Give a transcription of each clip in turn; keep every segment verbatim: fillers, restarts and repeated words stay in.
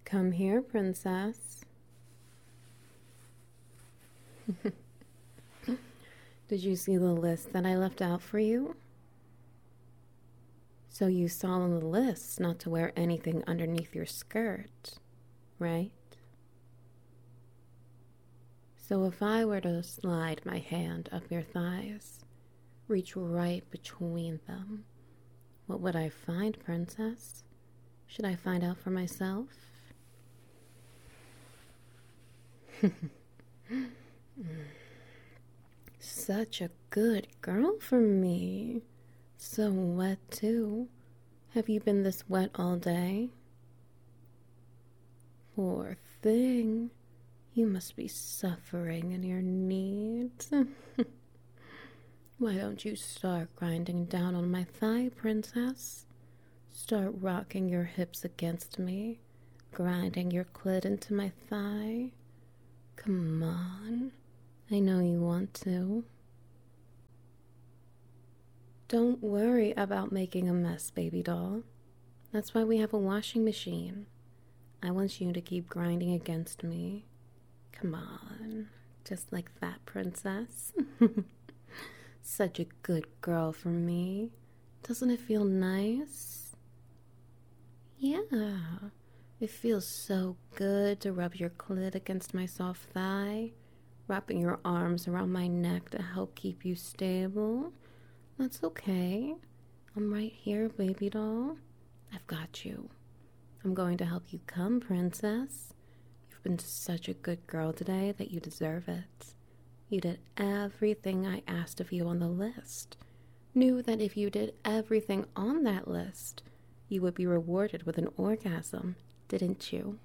Come here, princess. Did you see the list that I left out for you? So you saw on the list not to wear anything underneath your skirt, right? So if I were to slide my hand up your thighs, reach right between them, what would I find, princess? Should I find out for myself? Such a good girl for me. So wet, too. Have you been this wet all day? Poor thing. You must be suffering in your needs. Why don't you start grinding down on my thigh, princess? Start rocking your hips against me, grinding your clit into my thigh. Come on. I know you want to. Don't worry about making a mess, baby doll. That's why we have a washing machine. I want you to keep grinding against me. Come on. Just like that, princess. Such a good girl for me. Doesn't it feel nice? Yeah. It feels so good to rub your clit against my soft thigh, wrapping your arms around my neck to help keep you stable. That's okay. I'm right here, baby doll. I've got you. I'm going to help you come, princess. You've been such a good girl today that you deserve it. You did everything I asked of you on the list. Knew that if you did everything on that list, you would be rewarded with an orgasm, didn't you?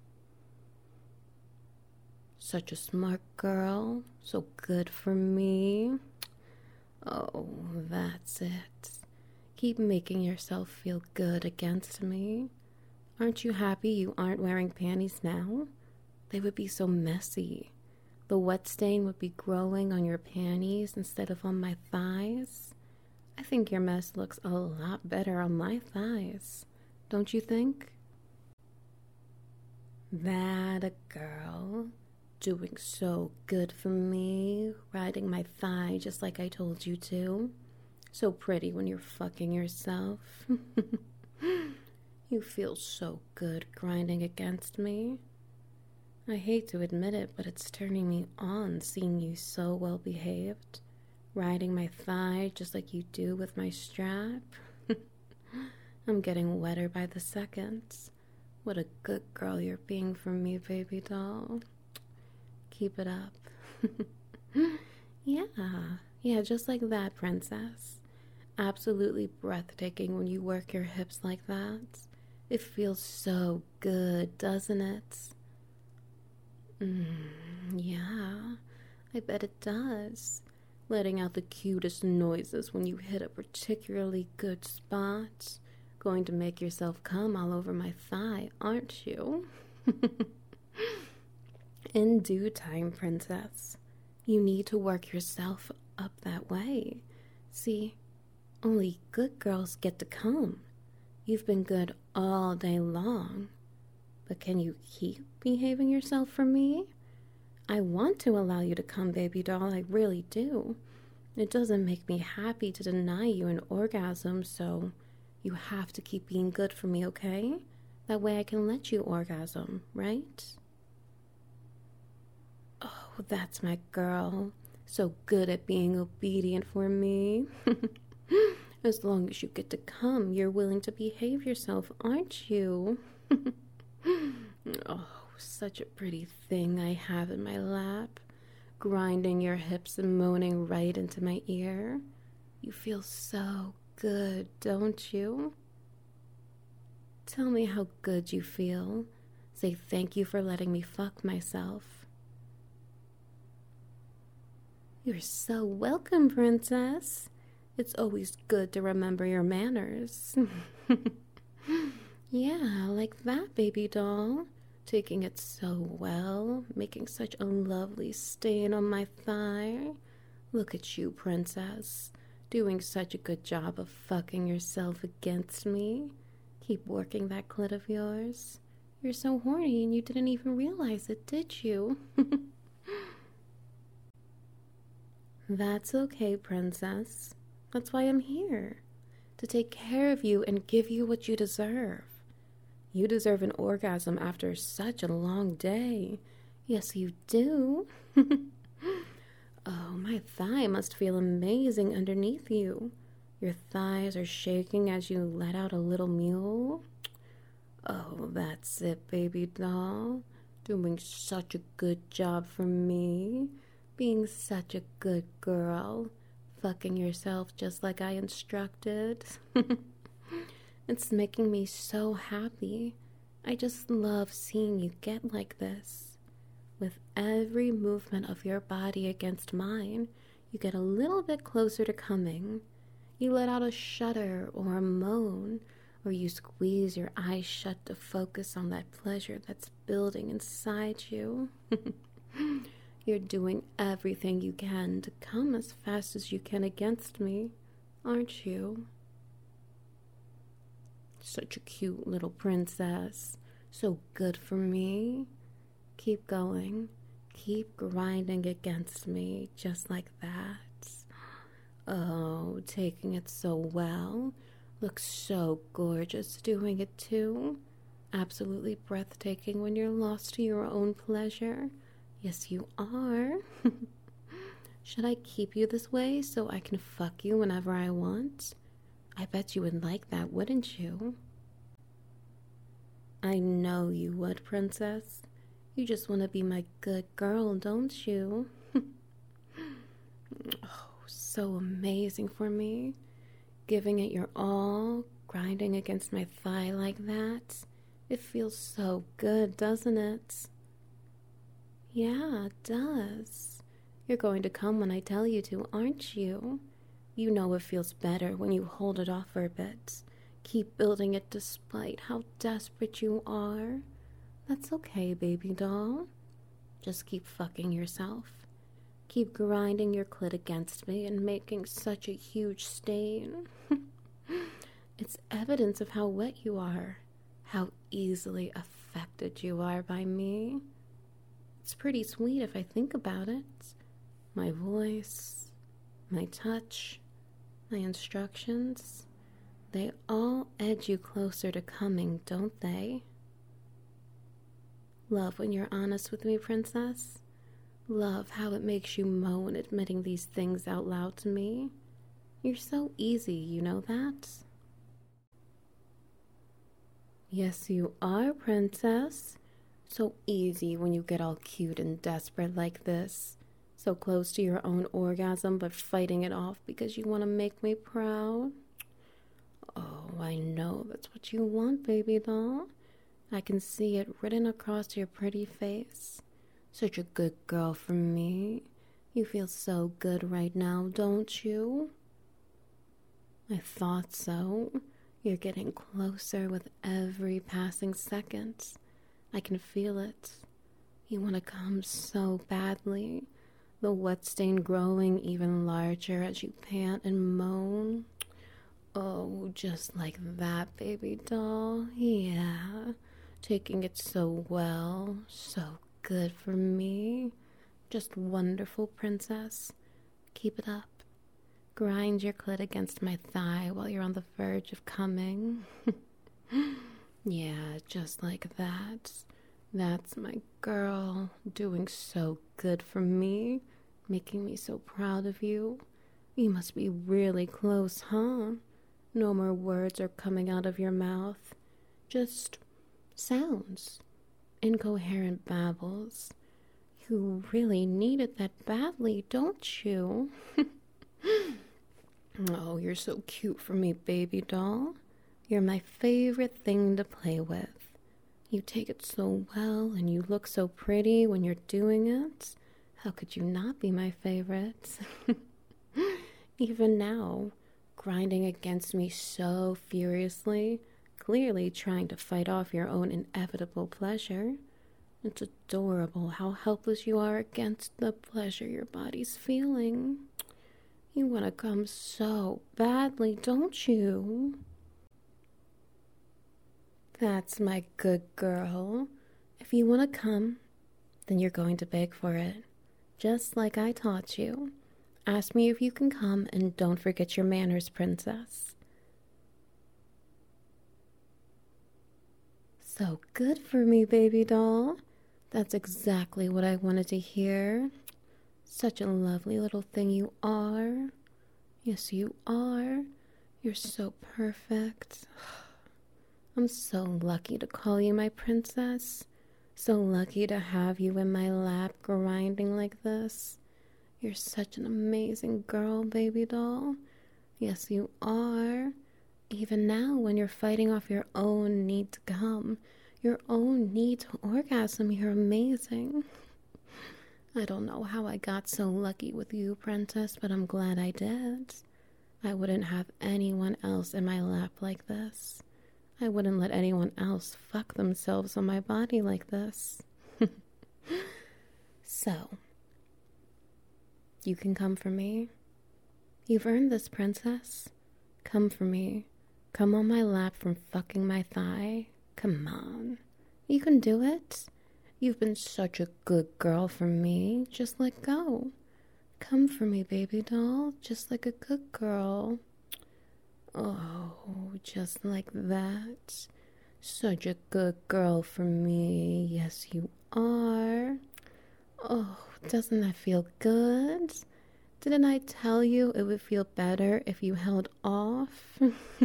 Such a smart girl, so good for me. Oh, that's it. Keep making yourself feel good against me. Aren't you happy you aren't wearing panties now? They would be so messy. The wet stain would be growing on your panties instead of on my thighs. I think your mess looks a lot better on my thighs. Don't you think? That a girl. Doing so good for me, riding my thigh just like I told you to. So pretty when you're fucking yourself. You feel so good grinding against me. I hate to admit it, but it's turning me on seeing you so well behaved, riding my thigh just like you do with my strap. I'm getting wetter by the seconds. What a good girl you're being for me, baby doll. Keep it up. Yeah, yeah, just like that, princess. Absolutely breathtaking when you work your hips like that. It feels so good, doesn't it? Mm, yeah, I bet it does. Letting out the cutest noises when you hit a particularly good spot. Going to make yourself come all over my thigh, aren't you? In due time, princess. You need to work yourself up that way. See, only good girls get to come. You've been good all day long. But can you keep behaving yourself for me? I want to allow you to come, baby doll, I really do. It doesn't make me happy to deny you an orgasm, so you have to keep being good for me, okay? That way I can let you orgasm, right? Oh, that's my girl. So good at being obedient for me. As long as you get to come, you're willing to behave yourself, aren't you? Oh, such a pretty thing I have in my lap, grinding your hips and moaning right into my ear. You feel so good, don't you? Tell me how good you feel. Say thank you for letting me fuck myself. You're so welcome, princess. It's always good to remember your manners. Yeah, like that, baby doll. Taking it so well, making such a lovely stain on my thigh. Look at you, princess, doing such a good job of fucking yourself against me. Keep working that clit of yours. You're so horny and you didn't even realize it, did you? That's okay, princess. That's why I'm here. To take care of you and give you what you deserve. You deserve an orgasm after such a long day. Yes, you do. Oh, my thigh must feel amazing underneath you. Your thighs are shaking as you let out a little mew. Oh, that's it, baby doll. Doing such a good job for me. Being such a good girl. Fucking yourself just like I instructed. It's making me so happy. I just love seeing you get like this. With every movement of your body against mine, you get a little bit closer to coming. You let out a shudder or a moan, or you squeeze your eyes shut to focus on that pleasure that's building inside you. You're doing everything you can to come as fast as you can against me, aren't you? Such a cute little princess. So good for me. Keep going. Keep grinding against me just like that. Oh, taking it so well. Looks so gorgeous doing it too. Absolutely breathtaking when you're lost to your own pleasure. Yes, you are. Should I keep you this way so I can fuck you whenever I want? I bet you would like that, wouldn't you? I know you would, princess. You just want to be my good girl, don't you? Oh, so amazing for me. Giving it your all, grinding against my thigh like that. It feels so good, doesn't it? Yeah, it does. You're going to come when I tell you to, aren't you? You know it feels better when you hold it off for a bit. Keep building it despite how desperate you are. That's okay, baby doll. Just keep fucking yourself. Keep grinding your clit against me and making such a huge stain. It's evidence of how wet you are, how easily affected you are by me. It's pretty sweet if I think about it. My voice, my touch, my instructions, they all edge you closer to coming, don't they? Love when you're honest with me, princess. Love how it makes you moan admitting these things out loud to me. You're so easy, you know that? Yes, you are, princess. So easy when you get all cute and desperate like this. So close to your own orgasm, but fighting it off because you want to make me proud. Oh, I know that's what you want, baby doll. I can see it written across your pretty face. Such a good girl for me. You feel so good right now, don't you? I thought so. You're getting closer with every passing second. I can feel it. You want to come so badly. The wet stain growing even larger as you pant and moan. Oh, just like that, baby doll. Yeah. Taking it so well. So good for me. Just wonderful, princess. Keep it up. Grind your clit against my thigh while you're on the verge of coming. Yeah, just like that. That's my girl, doing so good for me, making me so proud of you. You must be really close, huh? No more words are coming out of your mouth. Just sounds. Incoherent babbles. You really needed that badly, don't you? Oh, you're so cute for me, baby doll. You're my favorite thing to play with. You take it so well and you look so pretty when you're doing it. How could you not be my favorite? Even now, grinding against me so furiously, clearly trying to fight off your own inevitable pleasure. It's adorable how helpless you are against the pleasure your body's feeling. You want to come so badly, don't you? That's my good girl. If you want to come, then you're going to beg for it. Just like I taught you. Ask me if you can come and don't forget your manners, princess. So good for me, baby doll. That's exactly what I wanted to hear. Such a lovely little thing you are. Yes, you are. You're so perfect. I'm so lucky to call you my princess. So lucky to have you in my lap grinding like this. You're such an amazing girl, baby doll. Yes, you are. Even now, when you're fighting off your own need to come, your own need to orgasm, you're amazing. I don't know how I got so lucky with you, princess, but I'm glad I did. I wouldn't have anyone else in my lap like this. I wouldn't let anyone else fuck themselves on my body like this. So, you can come for me. You've earned this, princess. Come for me. Come on my lap from fucking my thigh. Come on. You can do it. You've been such a good girl for me. Just let go. Come for me, baby doll. Just like a good girl. Oh, just like that. Such a good girl for me. Yes, you are. Oh, doesn't that feel good? Didn't I tell you it would feel better if you held off?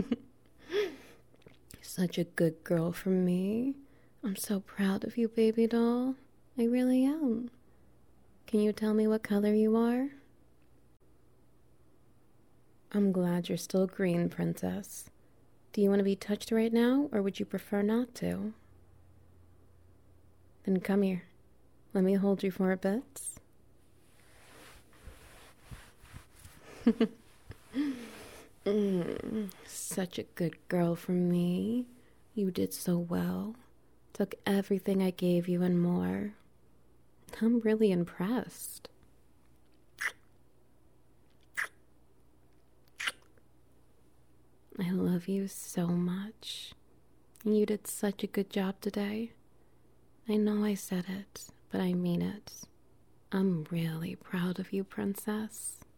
Such a good girl for me. I'm so proud of you, baby doll. I really am. Can you tell me what color you are? I'm glad you're still green, princess. Do you want to be touched right now, or would you prefer not to? Then come here. Let me hold you for a bit. mm, such a good girl for me. You did so well. Took everything I gave you and more. I'm really impressed. I love you so much. You did such a good job today. I know I said it, but I mean it. I'm really proud of you, princess.